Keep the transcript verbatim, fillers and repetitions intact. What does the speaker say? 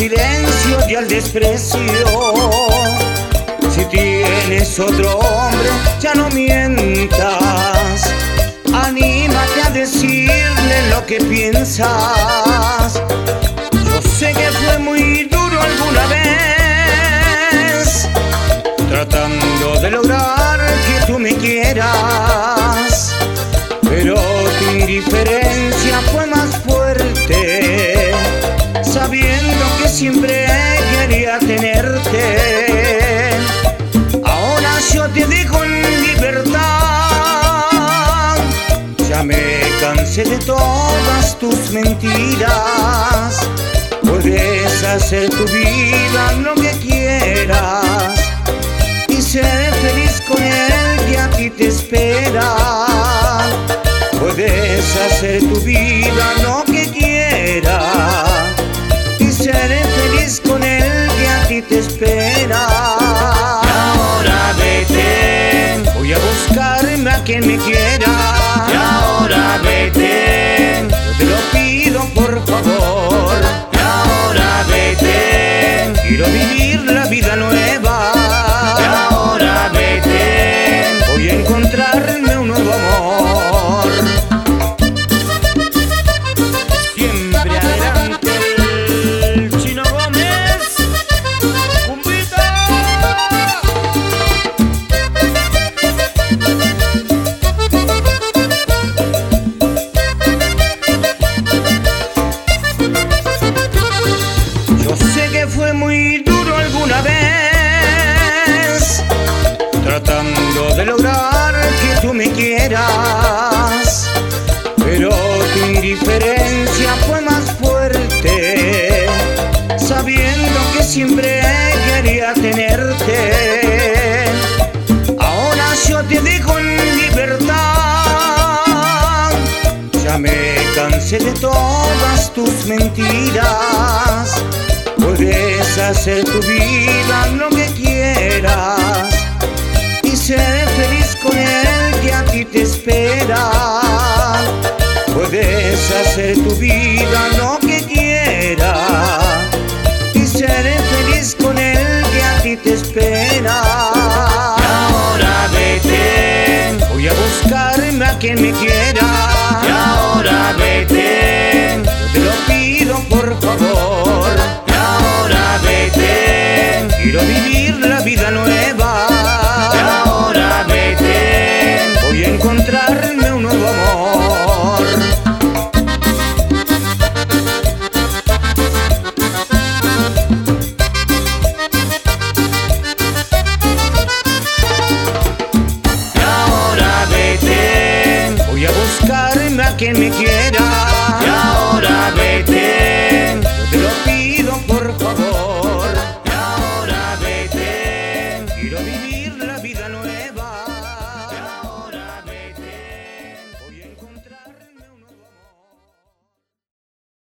silencio y al desprecio. Si tienes otro hombre, ya no mientas. Anímate a decirle lo que piensas. Yo sé que fue muy duro alguna vez, tratando de lograr que tú me quieras, pero tu indiferencia fue más fuerte, sabiendo que siempre quería tenerte. Ahora yo te dejo en libertad, ya me cansé de todas tus mentiras. Puedes hacer tu vida lo que quieras y ser feliz con él que a ti te espera. Puedes hacer tu vida lo que quieras y ser feliz con él que a ti te espera. Y ahora vete, voy a buscarme a quien me quiera. Y ahora vete, yo te lo pido por favor. Y ahora vete, quiero vivir la vida nueva. Y ahora vete, voy a encontrarme un nuevo amor. Siempre adelante el Chino Gómez, cumbita. Yo sé que fue muy duro alguna vez, tratando de lograr que tú me quieras, pero tu indiferencia fue más fuerte, sabiendo que siempre quería tenerte. Ahora yo te dejo en libertad, ya me cansé de todas tus mentiras. Puedes hacer tu vida lo que quieras y ser feliz con él que a ti te espera. Puedes hacer tu vida lo que quieras y ser feliz con él que a ti te espera. Y ahora vete, voy a buscarme a quien me quiera.